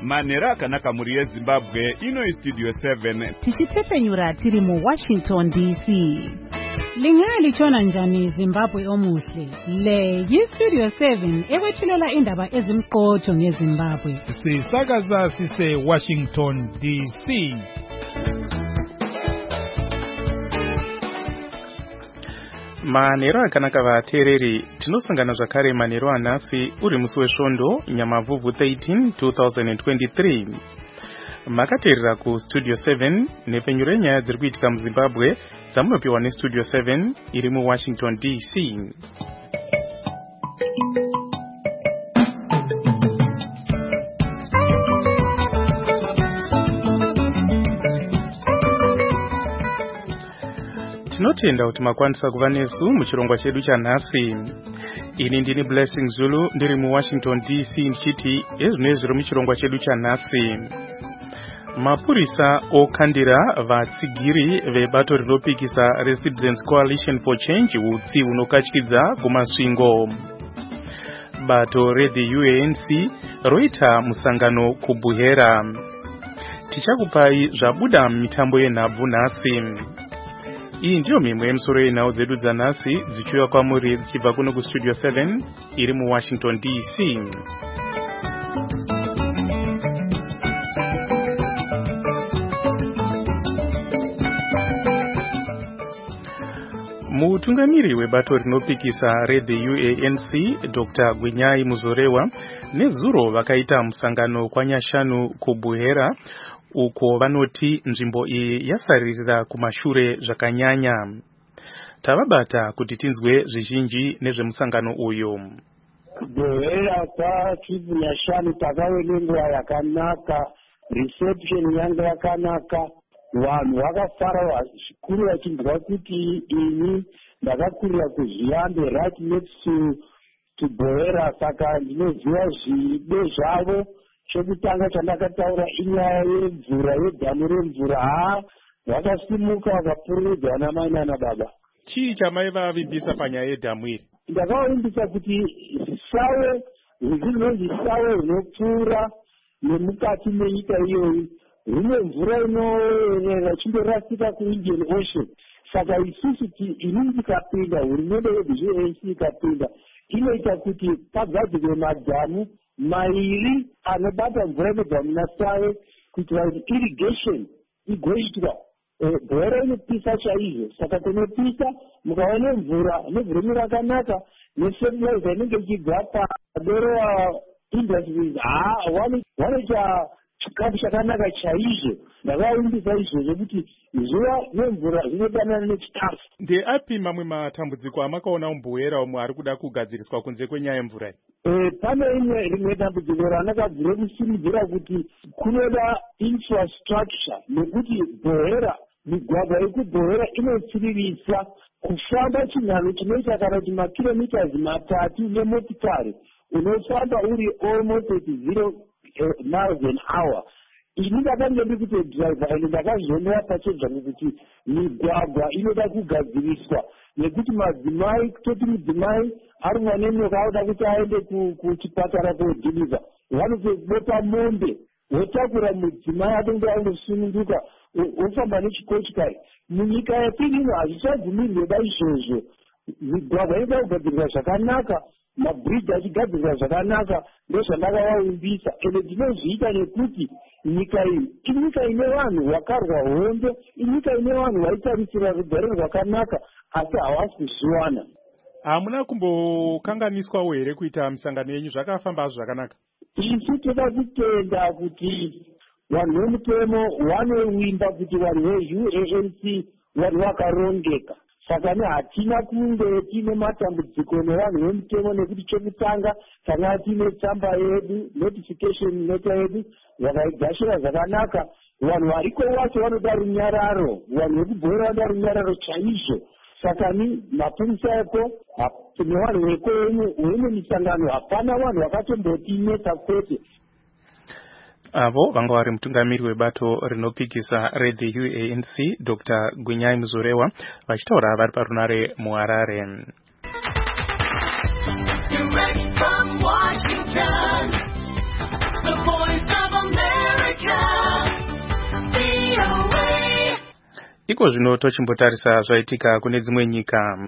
Manera akanaka muri yeZimbabwe ino Studio 7 tichitepenyura tiri mu Washington DC. Lingalichona njani Zimbabwe omuhle? Le yi-Studio 7 ekwethulela indaba ezimqotho ngeZimbabwe. Sisakaza sise Washington DC. Manero akanaka vateereri, tinosangana zvakare manero anhasi uri musi wesvondo Nyamavhuvhu 13 2023. Makateerera ku Studio 7 nepfenyuro yenyaya dziri kuitika muZimbabwe dzamunopiwa neStudio 7 iri mu Washington DC. Tinotenda kuti makwanisa kuva nesu muchirongwa chedu chanhasi. Ini ndini Blessing Zulu ndiri mu Washington DC ndichiti ezvinezvi zviri muchirongwa chedu chanhasi. Mapurisa okandira vatsigiri vebato rinopikisa reCitizens Coalition for Change utsi hunokatyidza kumasvingo. Bato reThe UANC roita musangano kuBuhera. Tichakupai zvabuda mitambo yenhabvu nhasi. Iyi ndiyo mimwe yemisoro yenhau dzedu dzanhasi dzichiuya kwamuri dzichibva kuno kuStudio 7 iri mu Washington DC. Mutungamiri webato rinopikisa reThe UANC Dr. Gwinyai Muzorewa nezuro vakaita musangano kwanyashanu kuBuhera uko vanoti nzvimbo iyi yasaririra kumashure zvakanyanya. Tavabata kuti tinzwe zvizhinji nezvemusangano uyu. KuBuhera kwachinyashanu takave nenguva yakanaka, reception yanga yakanaka, vanhu vakafara zvikuru vachinzwa kuti ini ndakakurira kuZviambe right next to Buhera, saka ndinoziva zvido zvavo. Chokutanga chandakataura inyaya yemvura, yedhamu remvura. Vakasimuka vakapururudza ana mai nana baba. Chii chamaivavimbisa panyaya yedhamu iri? Ndakavavimbisa kuti zisawe, zvinonzi zisawe rinopfuura nemukati menyika iyoyi rine mvura inoerera chindorasika kuIndian Ocean. Saka isusu inini tikapinda, hurumende yeThe UANC ikapinda, inoita kuti pagadzirwe madhamu mairi anobata mvura inobva muNasawe kuitira kuti irrigation igoitwa. Buhera inopisa chaizvo, saka kunopisa mukaona mvura nevhurumi rakanaka nefertilizer inenge ichibva padoro industries, vanoita chikafu chakanaka chaizvo. Ndakavimbisa izvozvo kuti zuva nemvura zvinodanana nechikafu. Ndeapi mamwe matambudziko amakaona muBuhera omwe ari kuda kugadziriswa kunze kwenyaya yemvura? Pane rimwe dambudziko ranakabvire kusimudzira kuti kunoda infrastructure, nekuti Buhera, migwagwa yekuBuhera inotsiririsa kufamba chinhano chinoita kana kuti makilomita 3 nemotikari unofamba uri almost at 0 miles an hour. Ini ndakange ndikuti driver ende ndakazvionera pachezvangu kuti migwagwa inoda kugadziriswa, nekuti madzimai, kutoti mudzimai ari mwanenyoka anoda kuti aende kuchipatara kodhiliva, vanotobopa mombe votakura mudzimai atonge andosununguka ofamba nechikochikari. Munyika yatirino hazvichagumiri da izvozvo. Migwagwa inoda kugadziriswa zvakanaka, mabridge achigadziriswa zvakanaka, ndozvandakavavimbisa. Ende ndinozviita nekuti nyika iyi inyika ine vanhu vakarwa hondo, inyika ine vanhu vaitarisira rugare rwakanaka, asi havasi kuzviwana. Hamuna kumbokanganiswawo here kuita misangano yenyu? Zvakafamba zvakanaka? Isu toda kutenda kuti vanhu vemutemo vanovimba kuti vanhu veUANC vanhu vakarongeka. Saka hatina kunge tine matambudziko nevanhu vemutemo, nekuti chekutanga tanga tine tsamba yedu, notification letter yedu, vakaigashira zvakanaka. Vanhu variko vacho vanoda runyararo, vanhu vekuBuhera vanoda runyararo chaizvo. Saka ni mapurisa epo nevanhu vekwenyu misangano hapana vanhu vakatombotinetsa kwete. Avo vanga vari mutungamiri webato rinopikisa reThe UANC Dr. Gwinyai Muzorewa vachitaura vari parunare muHarare. Direct from Washington, the voice of America. iko zvino tochimbotarisa zvaitika kune dzimwe nyika.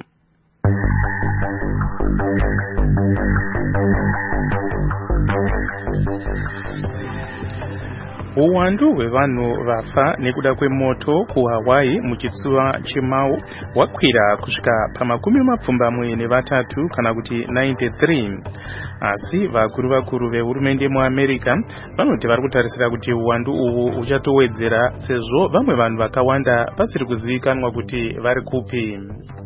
Uwandu hwevanhu vafa nekuda kwemoto kuHawaii muchitsuwa cheMau wakwira kusvika pa23 kana kuti 93. Asi vakuru vehurumende muAmerica vanoti vari kutarisira kuti uwandu uhu uchatowedzera sezvo vamwe vanhu vakawanda vasiri kuzivikanwa kuti vari kupi.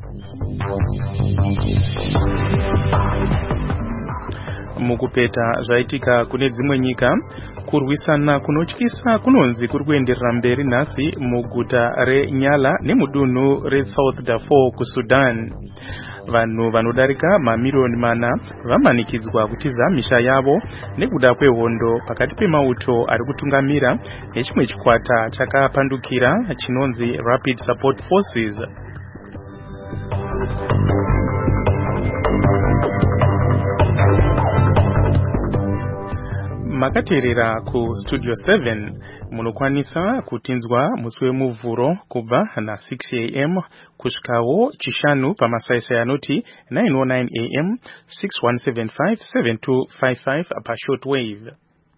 Mukupeta zvaitika kune dzimwe nyika, kurwisana kunotyisa kunonzi kuri kuenderera mberi nhasi muguta reNyala nemudunhu reSouth Darfur kuSudan. Vanhu vanodarika mamiliyoni 4 vamanikidzwa kutiza misha yavo nekuda kwehondo pakati pemauto ari kutungamira nechimwe chikwata chakapandukira chinonzi Rapid Support Forces. Makateerera ku Studio 7 munokwanisa kutinzwa musi wemuvhuro kubva na6 am kusvikawo chishanu pamasaisai anoti 909 am 6175 7255 pashortwave.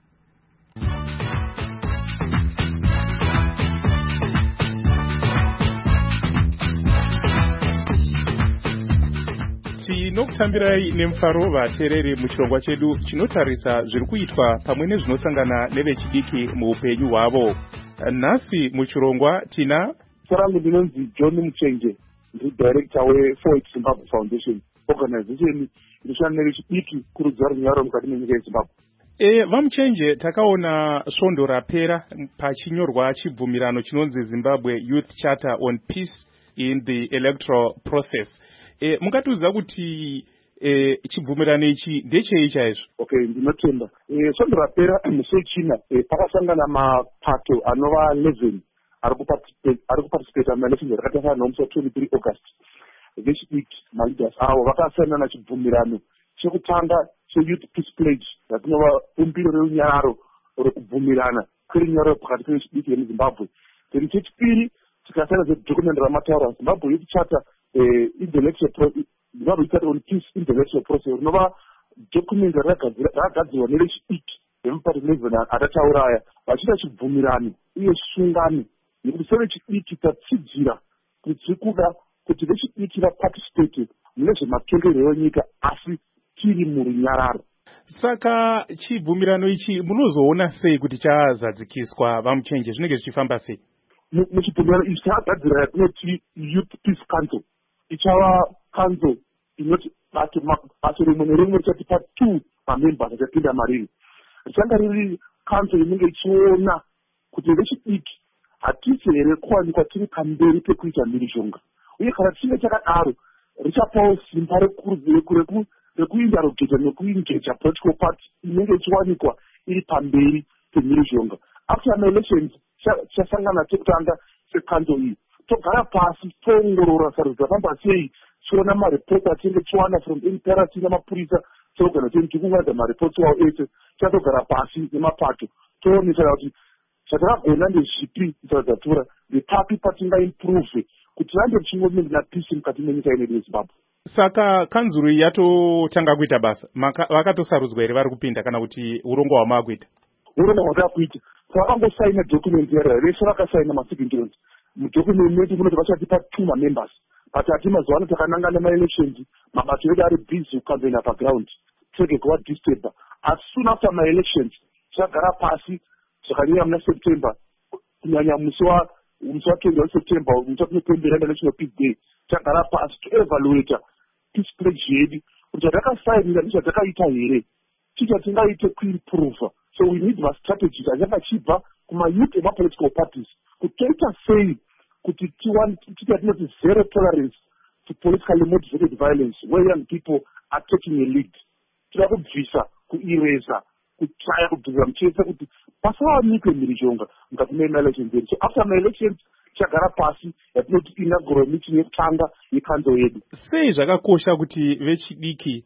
Tinokutambirai nemufaro vateereri muchirongwa chedu chinotarisa zviri kuitwa pamwe nezvinosangana nevechidiki muupenyu hwavo. Nhasi muchirongwa tina Sarangu ndinonzi John Muchenje, ndidirector we4 Zimbabwe Foundation, organization inoshanda nevechidiki kurudzira runyararo mukati menyika yeZimbabwe. Vamuchenje, takaona svondo rapera pachinyorwa chibvumirano chinonzi Zimbabwe Youth Charter on Peace in the Electoral Process. Mungatiudza kuti chibvumirano ichi ndechei chaizvo? Okay, ndinotenda. Svondo rapera musi wechina pakasangana mapato anova 11 ari kuparticipate muelections rakatarana nomusi wa23 August. Vechidiki maleaders avo vakasainana chibvumirano chekutanga cheYouth Peace Pledge ratinova bumbiro reunyararo rekubvumirana kwerunyararo pakati pevechidiki vemuZimbabwe. Then chechipiri tikasaina document ramataura Zimbabwe Youth Charter Zimbabwe Youth Charter on Peace in the Electoral Process rinova document rakagadzirwa nevechidiki vemuparty 11 atatauraya vachiita chibvumirano uye sungano yekuti sevechidiki tatsidzira kuti tiri kuda kuti vechidiki vaparticipate mune zvematongerero enyika asi tiri murunyararo. Saka chibvumirano ichi munozoona sei kuti chazadzikiswa? Vamuchenje, zvinenge zvichifamba sei? Muchibvumirano ichi chakagadzira yatinoti Youth Peace Council ichava council inoti bato rimwe nerimwe richatipa 2 mamembers achapinda mariri. Richanga riri council inenge ichiona kuti vechidiki hatisi here kuwanikwa tiri pamberi pekuita mhirizhonga, uye kana tichinge chakadaro richapawo simba rekuindarogeta nekuingeja political party inenge ichiwanikwa iri pamberi pemhirizhonga. After elections chasangana chekutanga secouncil iyi togara pasi toongorora sarudzo dzafamba sei, tiona maripoti atinenge tichiwana from MPRC namapurisa seorganization tikungaidza maripoti wavo ese. Chatogara pasi nemapato toonesana kuti chatakagona ndezvipi mutauradzatura nepapi patingaimprove kuti rande tichingomenge napeace mukati menyika inedu yeZimbabwe. Saka kanzuro iyi yatotanga kuita basa, vakatosarudzwa here vari kupinda kana kuti urongwa hwamaakuita? Urongwa hwatakuita vakangosaina document yarara vese vakasaina masignatures mudocument munoti vachatipa 2 mamembers but ati mazuva ano takananga nemaelections mabato edu ari busy kukampeina paground tege kuva disturba. As soon after maelections tichagara pasi zvakanyanya muna September, kunyanya musi wa 20 September musi watinopembera National Peace Day, tichagara pasi toevaluata peace pledge yedu kuti takasainira nezvatakaita here chii chatingaite kuimprove. So we need strategies achanga chibva kumayouth emapolitical parties kuti toita sei kuti tinoti zero tolerance to politically motivated violence where young people are taking a lead. Tira kubvisa kuireza kutsaya kubvisa muchese kuti pasawanikwe mhirizhonga mukati meelections edu. So after maelections tichagara pasi yatinoti inaugural meeting yekutanga yekanzo yedu. Sei zvakakosha kuti vechidiki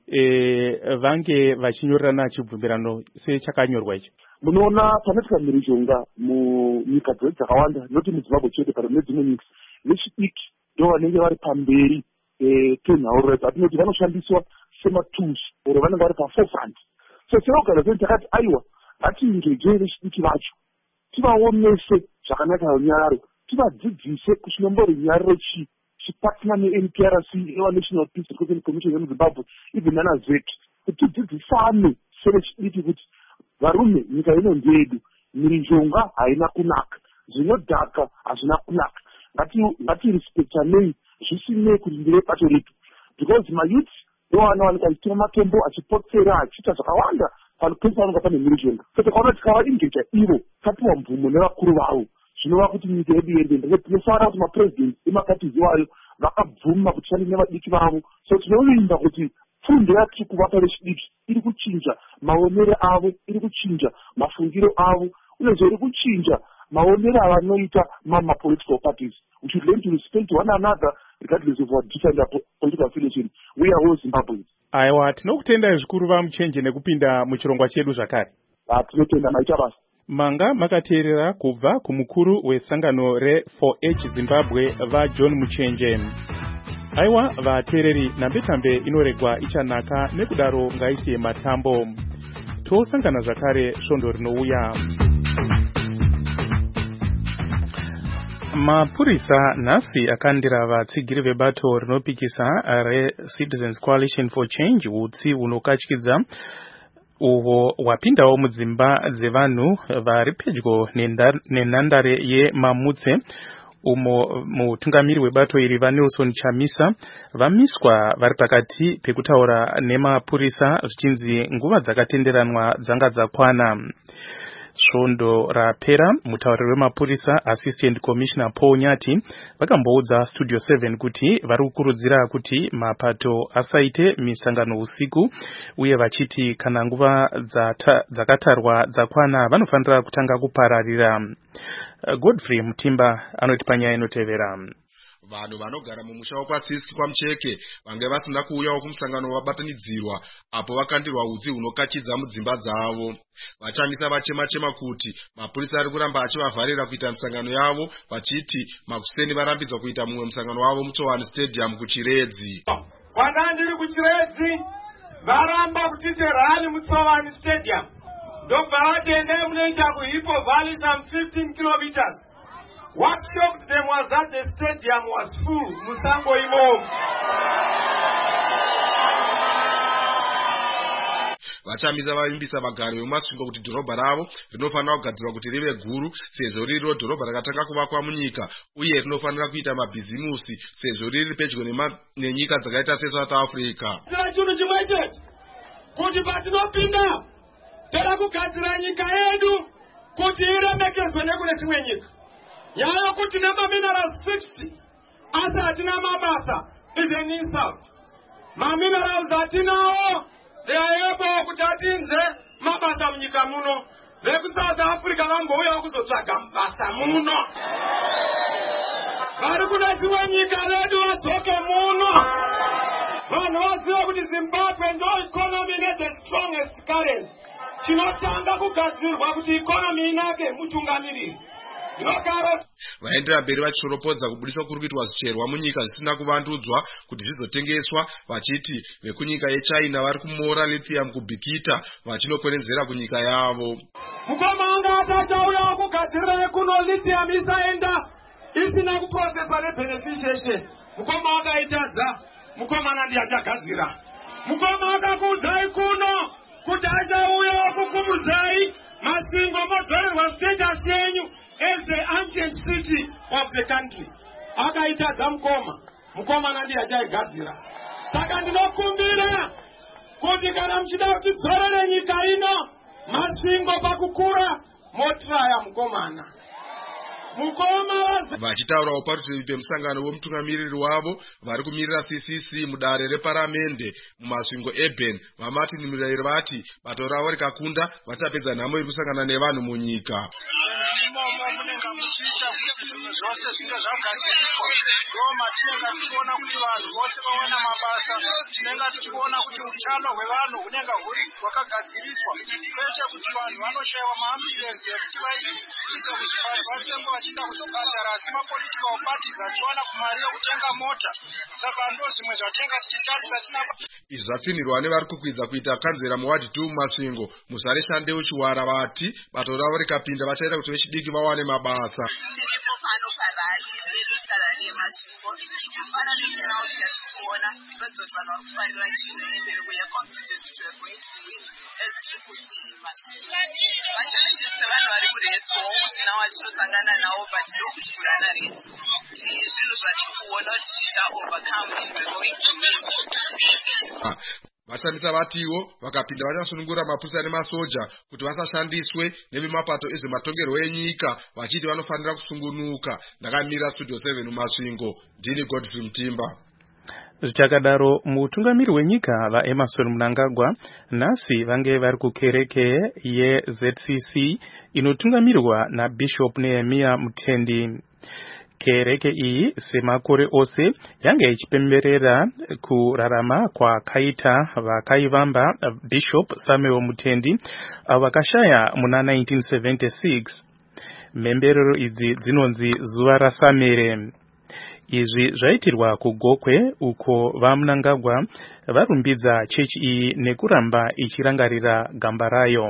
vange vachinyorerana chibvumirano sechakanyorwa ichi? Munoona panoitika mhirizhonga munyika dzedu dzakawanda, noti muZimbabwe chete kana nedzimwe nyika, vechidiki ndo vanenge vari pamberi penhaurirwa dzatinoti vanoshandiswa sematools oro vanenge vari paforefront. So seorganization takati aiwa ngatiengejei vechidiki vacho, tivaomese zvakanaka runyararo, tivadzidzise kuti nombori runyararo chipatina neNPRC inowa National Peace Recognition Commission yemuZimbabwe even nana ZEC, kuti tidzidzisane sevechidiki kuti varume nyika ino ndeyedu, mirizhonga haina kunaka, zvinodhaka hazvina kunaka, ngatirespektanei zvisinei kuti ndire bato retu, because mayouth ndovanowanika achitora matombo achipotsera achiita zvakawanda panopesa vanonga pane mirizhonga. So takaona tikavaingeja ivo tapiwa mvumo nevakuru vavo, zvinova kuti nyika yedu iende. Tinofanira kuti mapresidenti emakatizi wayo vakabvuma kuti shande nevadiki vavo. So tinovimba kuti fundo yatiri kuvapa vechidiki iri kuchinja maonero avo, iri kuchinja mafungiro avo, uyezve iri kuchinja maonero avanoita political parties. We should learn to respect one another regardless of our different political affiliation. We are all Zimbabweans. Aiwa, tinokutendai zvikuru vamuchenje nekupinda muchirongwa chedu zvakare. Tinotenda maita basa. Manga makateerera kubva kumukuru wesangano re4H Zimbabwe vaJohn Muchenje. Aiwa vateereri, nambetambe inoregwa ichanaka, nekudaro ngaisiye matambo. Tosangana zvakare svondo rinouya. Mapurisa nhasi akandira vatsigiri vebato rinopikisa reCitizens Coalition for Change utsi unokatyidza uwo wapindawo mudzimba dzevanhu vari pedyo nenhandare yeMamutse, umo mutungamiri webato iri vaNelson Chamisa vamiswa vari pakati pekutaura nemapurisa zvichinzi nguva dzakatenderanwa dzanga dzakwana. Svondo rapera, mutauriri wemapurisa Assistant Commissioner Paul Nyati vakamboudza Studio 7 kuti vari kukurudzira kuti mapato asaite misangano usiku, uye vachiti kana nguva dzakatarwa dzakwana vanofanira kutanga kupararira. Godfrey Mutimba anoti panyaya inotevera. Vanhu vanogara mumusha wakwaSiski kwaMucheke vange vasina kuuyawo kumusangano wabatanidzirwa apo vakandirwa udzi hunokachidza mudzimba dzavo. Vachamisa vachema kuti mapurisa ari kuramba achivavharira kuita misangano yavo, vachiti makuseni varambidzwa kuita mumwe musangano wavo muTsowani Stadium kuChiredzi. Kana ndiri kuChiredzi varamba kutite rally muTsowani Stadium, ndobva vatende munoita kuHippo Valley some 15 kilometers. What shocked them was that the stadium was full. Musango imo. Vachamisa vavimbisa vagari vemumasvingo kuti dhorobha ravo rinofanira kugadzirwa kuti rive guru sezvo riri dhorobha rakatanga kuvakwa munyika, uye rinofanira kuita mabhizimusi sezvo riri pedyo nenyika dzakaita seSouth Africa. Tira chinhu chimwe chete kuti patinopinda toda kugadzira nyika yedu kuti iremekedzwe nekune dzimwe nyika. Nyaya yokuti namaminerals 60 asi hatina mabasa is an insult. Maminerals hatinawo, they are able kuti atinze mabasa munyika muno. VekuSouth Africa vangouya kuzotsvaga mabasa muno. Vari kuna dzimwe nyika redu vadzoke muno. Vanhu vaziva kuti Zimbabwe ndo economy the strongest currency. Chinotanga kugadzirwa kuti economy inake mutungamiriri. Vaendera mberi vachiropodza kubudiswa kuri kuitwa zvicherwa munyika zvisina kuvandudzwa kuti zvizotengeswa, vachiti vekunyika yeChina vari kumora lithium kubhikita vachinokwenenzera kunyika yavo. Mukoma anga atachauya kugadzirira kuno lithium isaenda isina kuprocesswa nebeneficiation. Mukoma akaitadza, mukoma nandi achagadzira. Mukoma akakuudzai kuno kuti achauya kukumuzai masingo modzorerwa status yenyu as the ancient city of the country. Akaitadza mukoma nandi achaigadzira. Saka ndinokumbira kuti kana muchida kuti dzorere nyika ino masvingo pakukura motraya mukomana. Vachitaurawo parutivi pemusangano wemutungamiriri wavo vari kumirira CCC mudare reparamende mumasvingo eBen, vaMartin Murayeri vati bato ravo rikakunda vachapedza nhamo iri kusangana nevanhu munyika. ndomatinenge tichiona kuti vanhu vose vawana mabasa, tinenge tichiona kuti utano hwevanhu hunenge hwakagadziriswa, kwete kuti vanhu vanoshayiwa maambulensi ekuti vaise kuzvipatara vatengo vachienda kuzvipatara, asi mapolitical parties achiwana kumari yekutenga mota. Saka ndo zvimwe zvatenga tichitarisa tinapa. Izvi zvatsinirwa nevari kukwidza kuita kanzera muwadi 2 muMasvingo muzare Shandeu Chiwara vati bato ravo rikapinda vachaita kuti vechidiki vawane mabasa. Tiripo pano parali rerusarari yeMasvingo tikufana neturauti yatikuona redzoti vanhu vari kufarira chino embere kuya constituency to a point to win as triple C Masvingo. Machallenges sevanhu vari kureswa usina wachinosangana nawo but ndokutyurana resi. Zvinhu zvatikuona kuti ticha overcome and we're going to win. Vashandisa vatiwo vakapinda vachasunungura mapurisa nemasoja kuti vasashandiswe nevemapato ezvematongerwo enyika vachiti vanofanira kusungunuka. Ndakamira Studio 7 muMasvingo, ndini Godfrey Mtimba. Zvichakadaro mutungamiri wenyika vaEmmerson Mnangagwa nhasi vange vari kukereke yeZCC inotungamirwa naBishop Nehemiah Mutendi. Kereke iyi semakore ose yange ichipemberera kurarama kwakaita vakaivamba Bishop Samuel Mutendi vakashaya muna 1976. Mhemberero idzi dzinonzi zuva raSamere. Izvi zvaitirwa kuGokwe uko vaMnangagwa varumbidza chechi iyi nekuramba ichirangarira gamba rayo.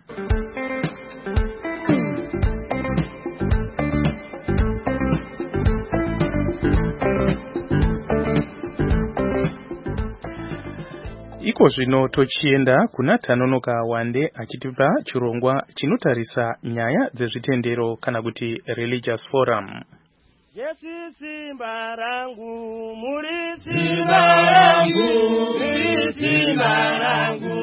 Iko zvino tochienda kuna Tanonoka Wande achitipa chirongwa chinotarisa nyaya dzezvitendero kana kuti religious forum. Jesu simba rangu, muri simba rangu, muri simba rangu,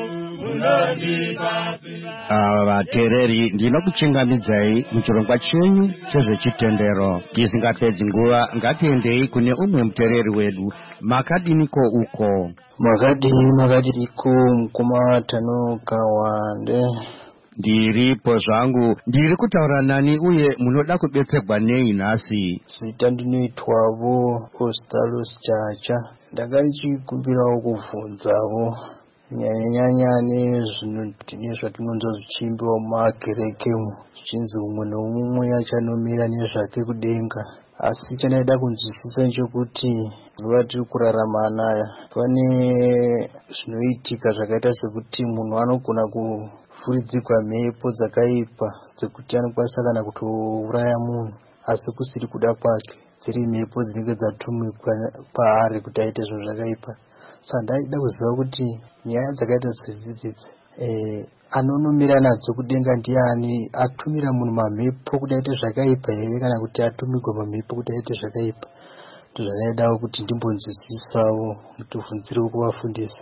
vateereri ndinokuchingamidzai muchirongwa chenyu chezvechitendero. Tisingapedzi nguva ngatiendei kune umwe muteereri wedu. Makadiniko uko? Makadiniko mukoma Tanonoka Wande. Ndiripo zvangu. Ndiri kutaura nani uye munoda kubetserwa nei nhasi? Zita ndinoitwavo Ostalos Chacha. Ndanga ndichikumbirawo kubvunzawo nyanya nezvatinonzwa zvichimbiwa mumakereke zvichinzi umwe noumwe achanomira nezvake kudenga. Asi chandaida kunzwisisa nchokuti zuva tiri kurarama anaya pane zvinoitika zvakaita sekuti munhu anogona kufuridzirwa mhepo dzakaipa dzekuti anokwanisa kana kutouraya munhu asi kusiri kuda kwake, dziri mhepo dzinenge dzatumikwa paari kuti aite zvinhu zvakaipa. Saka ndaida kuziva kuti nyaya dzakaita sedzidzidzi anonomira nadzo kudenga ndiani? Atumira munhu mamhepo kuti aite zvakaipa here kana kuti atumigwa mamhepo kuti aite zvakaipa? Ndozvandaidawo kuti ndimbonzwisisawo mutibvunzirewo kuvafundisi.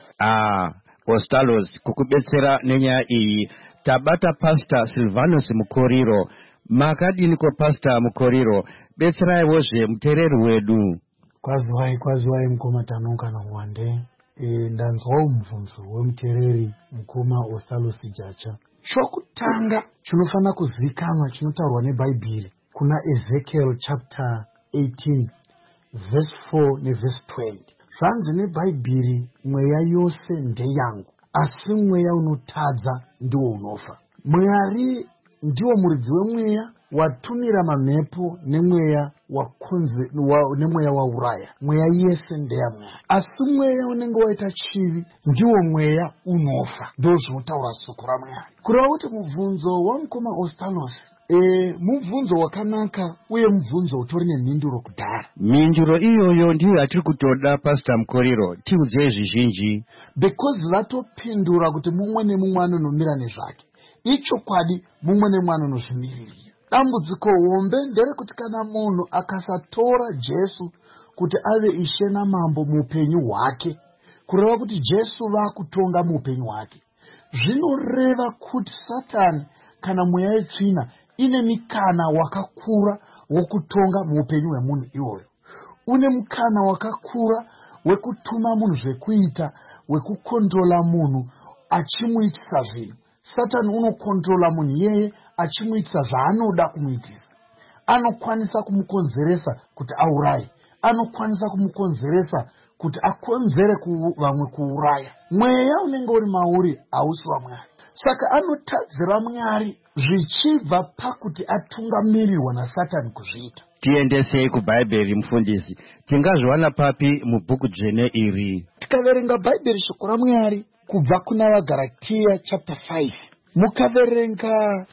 Ostalos, kukubetsera nenyaya iyi tabata Pastor Silvanus Mukoriro. Makadiniko Pastor Mukoriro? Betseraiwozve muteereri wedu. Kwaziwai mukoma Tanonoka Wande. Ndanzwawo mubvunzo wemuteereri mukoma Ostalos Chacha. Chokutanga chinofana kuzikanwa chinotaurwa neBhaibheri kuna Ezekiel chapter 18 verse 4 neverse 20. Zvanzi neBhaibheri, mweya yose ndeyangu, asi mweya unotadza ndiwo unofa. Mwari ndiwo muridzi wemweya watumira mamhepo nemweya nemweya wauraya. Mweya yese ndeyamwari, asi mweya unenge waita chivi ndiwo mweya unofa. Ndo zvinotaura soko raMwari. Kureva kuti mubvunzo wamukoma Ostalos mubvunzo wakanaka uye mubvunzo utori nemhinduro kudhara. Mhinduro iyoyo ndiyo yatiri kutoda Pastor Mukoriro, tiudzei zvizhinji. Because vatopindura kuti mumwe nemumwe anonomira nezvake. Ichokwadi mumwe nemumwe anonozvimiririra. Dambudziko hombe nderekuti kana munhu akasatora Jesu kuti ave ishe namambo muupenyu hwake, kureva kuti Jesu vakutonga muupenyu hwake, zvinoreva kuti Satani kana mweya yetsvina ine mikana wakakura wokutonga muupenyu hwemunhu iwoyo. Une mukana wakakura wekutuma munhu zvekuita, wekukontrola munhu achimuitisa zvinhu. Satani unokontrola munhu yeye achimuitisa zvaanoda kumuitisa. Anokwanisa kumukonzeresa kuti auraye, anokwanisa kumukonzeresa kuti akonzere vamwe kuuraya. Mweya unenge uri mauri hausi waMwari. Saka anotadzira Mwari zvichibva pakuti atungamirirwa naSatani kuzviita. Tiendesei kuBhaibheri mufundisi. Tingazviwana papi mubhuku dzvene iri? Tikaverenga Bhaibheri shoko raMwari kubva kuna vaGaratia chapter 5. Mukaverenga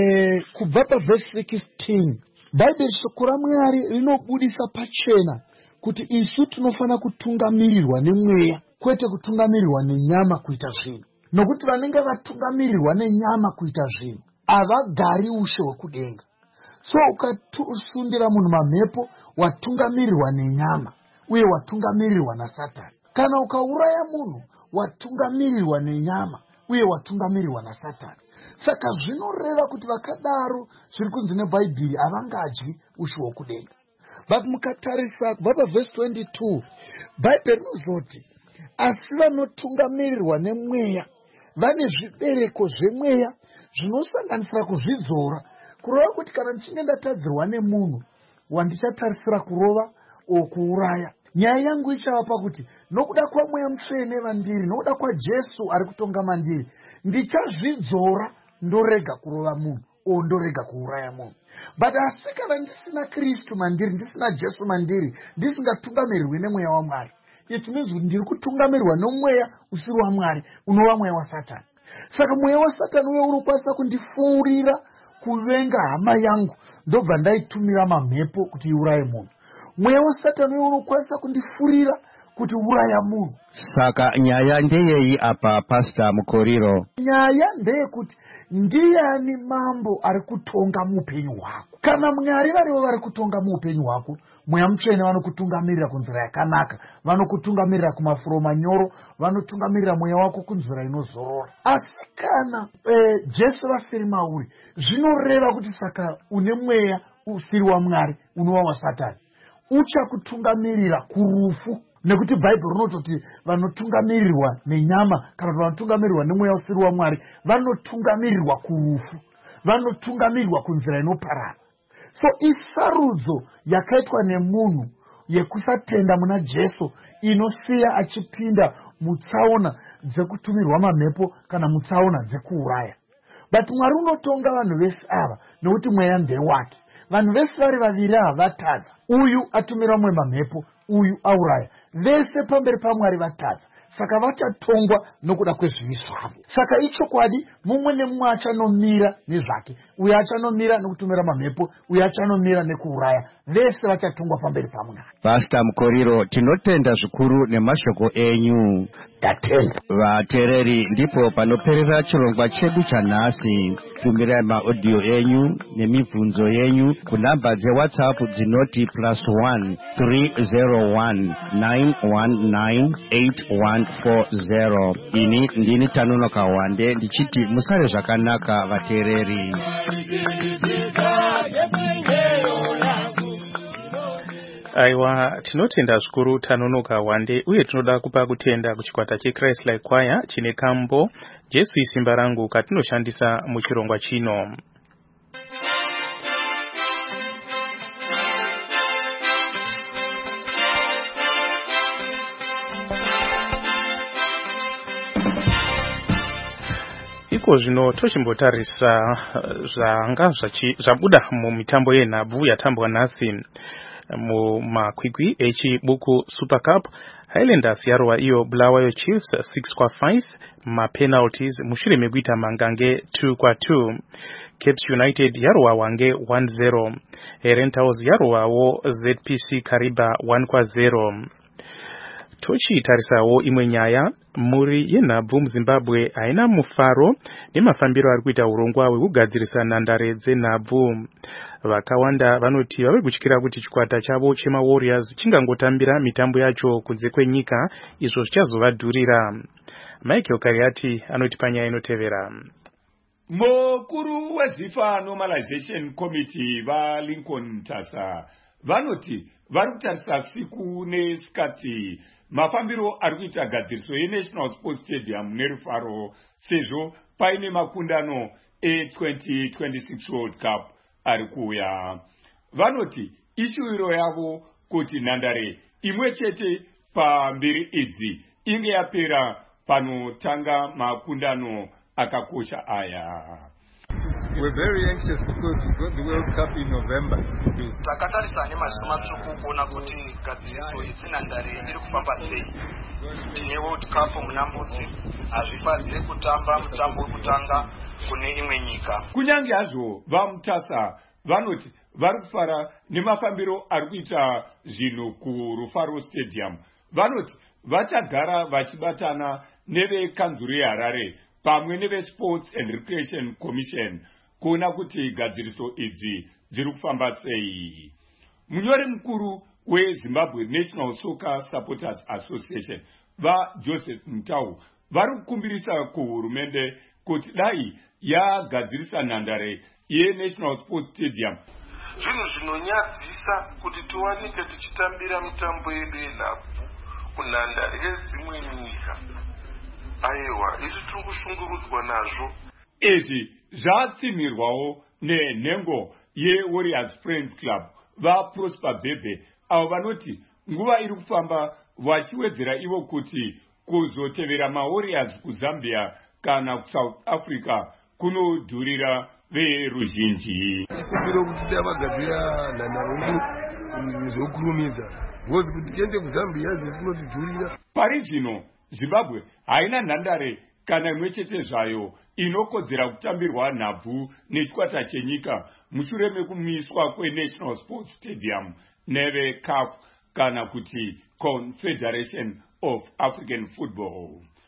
kubva pavhesi 16. Bhaibheri shoko raMwari rinobudisa pachena kuti isu tinofana kutungamirirwa nemweya, kwete kutungamirirwa nenyama kuita zvinhu. Nokuti vanenge vatungamirirwa nenyama kuita zvinhu havagari ushe hwekudenga. So ukasundira munhu mamhepo, watungamirirwa nenyama uye watungamirirwa naSatani. Kana ukauraya munhu, watungamirirwa nenyama uye watungamirirwa naSatani. Saka zvinoreva kuti vakadaro zviri kunzi neBhaibheri havangadyi ushe hwekudenga. But mukatarisa kubva pavhesi 22, Bhaibheri rinozoti asi vanotungamirirwa nemweya vane zvibereko zvemweya zvinosanganisira kuzvidzora, kurova kuti kana ndichinge ndatadzirwa nemunhu wandichatatarisira kurova o kuuraya, nyaya yangu ichava pakuti nokuda kwaMweya Mutsvene vandiri, nokuda kwaJesu ari kutonga mandiri, ndichazvidzora ndorega kurova munhu o ndorega kuuraya munhu. But asi kana ndisina Kristu mandiri, ndisina Jesu mandiri, ndisingatungamirirwi nemweya waMwari, it means kuti ndiri kutungamirirwa nomweya usiri waMwari, unova mweya waSatani. Saka mweya waSatani uye unokwanisa kundipfuurira kuvenga hama yangu, ndobva ndaitumira mamhepo kuti iuraye munhu. Mweya waSatani uye unokwanisa kundipfuurira kuti uraya munhu. Saka nyaya ndeyei apa Pastor Mukoriro? Nyaya ndeyekuti ndiani mambo ari kutonga muupenyu hwako. Kana Mwari varivo vari kutonga muupenyu hwako, Mweya Mutsvene vanokutungamirira kunzira yakanaka, vanokutungamirira kumafuro manyoro, vanotungamirira mweya wako kunzira inozorora. Asi kana Jesu vasiri mauri, zvinoreva kuti saka une mweya usiri waMwari, unova waSatani, uchakutungamirira kurufu. Nekuti Bhaibheri rinototi vanotungamirirwa nenyama kana vanotungamirirwa nemweya usiri waMwari vanotungamirirwa kurufu, vanotungamirirwa kunzira inoparara. So isarudzo yakaitwa nemunhu yekusatenda muna Jesu inosiya achipinda mutsaona dzekutumirwa mamhepo kana mutsaona dzekuuraya. But Mwari unotonga vanhu vese ava nokuti mweya ndewake. Vanhu vese vari vaviri ava vatadza, uyu atumira mumwe mamhepo, uyu auraya. Vese pamberi paMwari vatadza, saka vachatongwa nokuda kwezvivi zvavo. Saka ichokwadi, mumwe nemumwe achanomira nezvake. Uyu achanomira nekutumira mamhepo, uyu achanomira nekuuraya. Vese vachatongwa pamberi paMwari. Pastor Mukoriro, tinotenda zvikuru nemashoko enyu. Tatenda. Vateereri, ndipo panoperera chirongwa chedu chanhasi. Tumirai maaudio enyu nemibvunzo yenyu kunhamba dzeWhatsApp dzinoti +1 301 919 8140. Ini ndini Tanonoka Wande ndichiti musare zvakanaka vateereri. Aiwa, tinotenda zvikuru Tanonoka Wande, uye tinoda kupa kutenda kuchikwata cheChrist Like Choir chine kambo Jesu isimba rangu katinoshandisa muchirongwa chino. Iko zvino tochimbotarisa zvanga zvabuda mumitambo yenhabvu yatambwa nhasi mumakwikwi echibuku Super Cup. Highlanders yarwa iyo Bulawayo Chiefs 6-5 mapenalties mushure mekuita mangange 2-2. Cape United yarwa Wange 1-0. Rentals yarwawo ZPC Kariba 1-0. Tochitarisawo imwe nyaya, muri yenhabvu muZimbabwe haina mufaro nemafambiro ari kuita urongwa hwekugadzirisa nhandare dzenhabvu. Vakawanda vanoti vave kutyira kuti chikwata chavo chemaWarriors chingangotambira mitambo yacho kunze kwenyika, izvo zvichazovadhurira. Michael Kariati anoti panyaya inotevera. Mukuru weZIFA Normalization Committee vaLincoln Tasa vanoti vari kutarisa siku nesikati mafambiro ari kuita gadziriso yeNational Sports Stadium nerufaro sezvo paine makundano e2026 World Cup ari kuuya. Vanoti ishuwiro yavo kuti nhandare imwe chete pambiri idzi inge yapera panotanga makundano akakosha aya. We're very anxious because we've got the World Cup in November. Takatarisa nemaziso matsvuku kuona kuti gadziriso yedzinhandare iri kufamba sei. Tine World Cup munambudzi, hazvibatsiri kutamba mutambo wekutanga kune imwe nyika. Kunyange hazvo vamutasa vanoti vari kufara nemafambiro ari kuita zvinhu kuRufaro Stadium. Vanoti vachagara vachibatana nevekanzuru yeHarare pamwe neveSports and Recreation Commission kuona kuti gadziriso idzi dziri kufamba sei. Munyori mukuru weZimbabwe National Soccer Supporters Association vaJoseph Mutau vari kukumbirisa kuhurumende kuti dai yagadzirisa nhandare yeNational Sports Stadium. Zvinhu zvinonyadzisa kuti tiwanike tichitambira mitambo yedu yenhabvu kunhandare yedzimwe nyika. Aiwa, izvi tiri kushungurudzwa nazvo. Izvi zvatsimirwawo nenhengo yeWarriors Friends Club vaProsper Bebe avo vanoti nguva iri kufamba vachiwedzera ivo kuti kuzotevera maWarriors kuZambia kana kuSouth Africa kunodhurira veruzhinji. Tikumbira kuti davagadzira nhandare yedu zokurumidza ngozi kuti tiende kuZambia zvinotidhurira. Pari zvino Zimbabwe haina nhandare kana imwe chete zvayo inokodzera kutambirwa nhabvu nechikwata chenyika mushure mekumiswa kweNational Sports Stadium neveCAF kana kuti Confederation of African Football.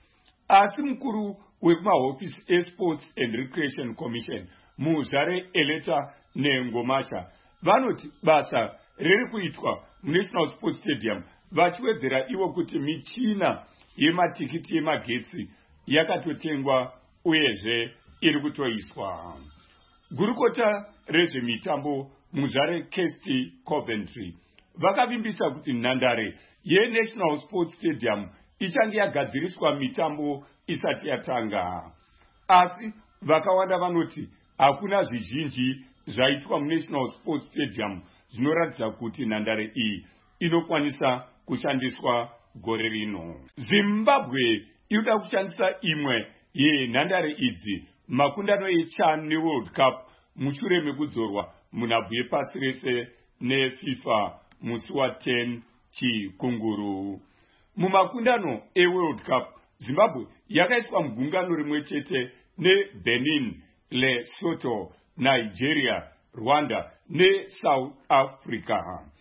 Asi mukuru wekumahofisi eSports and Recreation Commission Muzare Eleta Nengomasha vanoti basa riri kuitwa muNational Sports Stadium vachiwedzera ivo kuti michina yematikiti yemagetsi yakatotengwa uyezve iri kutoiswa. Gurukota rezvemitambo Muzare Kirsty Coventry vakavimbisa kuti nhandare yeNational Sports Stadium ichange yagadziriswa mitambo isati yatanga. Asi vakawanda vanoti hakuna zvizhinji zvaitwa muNational Sports Stadium zvinoratidza kuti nhandare iyi inokwanisa kushandiswa gore rino. Zimbabwe inoda kushandisa imwe yenhandare idzi makundano eCHAN neWorld Cup mushure mekudzorwa munhabvu yepasi rese neFIFA musi wa10 chikunguru. Mumakundano eWorld Cup Zimbabwe yakaitwa mugungano rimwe chete neBenin, Lesotho, Nigeria, Rwanda neSouth Africa.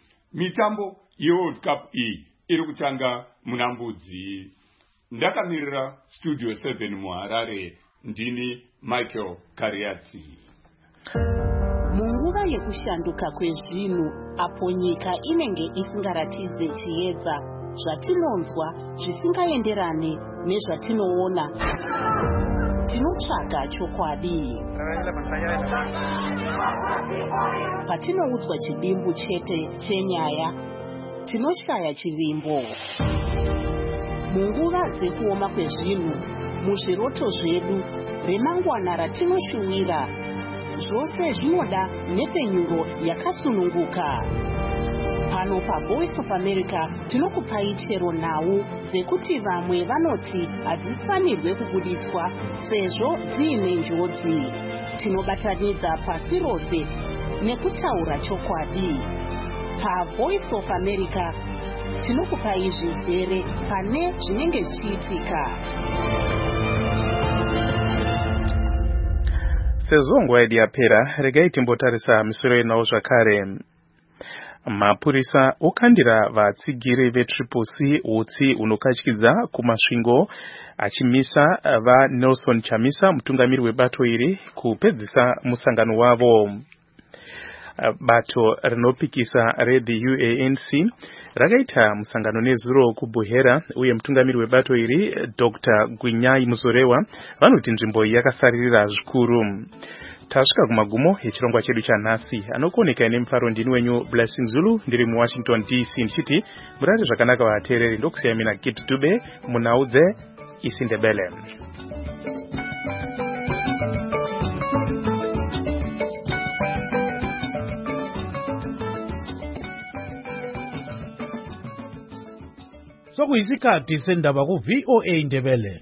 Mitambo yeWorld Cup iyi iri kutanga munambudzi. Ndakamirira Studio 7 muHarare, ndini Michael Kariati. Munguva yekushanduka kwezvinhu apo nyika inenge isingaratidze chiedza, zvatinonzwa zvisingaenderane nezvatinoona, tinotsvaga chokwadi. Patinoudzwa chidimbu chete chenyaya, tinoshaya chivimbo. Munguva dzekuoma kwezvinhu, muzviroto zvedu remangwana ratinoshuwira, zvose zvinoda nhepfenyuro yakasununguka. Pano paVoice of America tinokupai chero nhau dzekuti vamwe vanoti hadzifanirwe kubuditswa sezvo dziine njodzi. Tinobatanidza pasi rose nekutaura chokwadi. PaVoice of America tinokupai zvizere pane zvinenge zvichiitika. Sezvo nguva yedu yapera, regai timbotarisa misoro yenhau zvakare. Mapurisa okandira vatsigiri veTriple-C utsi unokatyidza kumasvingo achimisa vaNelson Chamisa, mutungamiri webato iri, kupedzisa musangano wavo. Bato rinopikisa reTheUANC rakaita musangano nezuro kuBuhera, uye mutungamiri webato iri Dr. Gwinyai Muzorewa vanoti nzvimbo yakasaririra zvikuru. Tasvika kumagumo echirongwa chedu chanhasi. Anokuoneka nemufaro ndini wenyu Blessing Zulu, ndiri muWashington DC, ndichiti murare zvakanaka vateereri. Ndokusiyai mina Kit Dube munhau dzeIsindebele. sokuyisikhathi sendaba ku VOA Ndebele.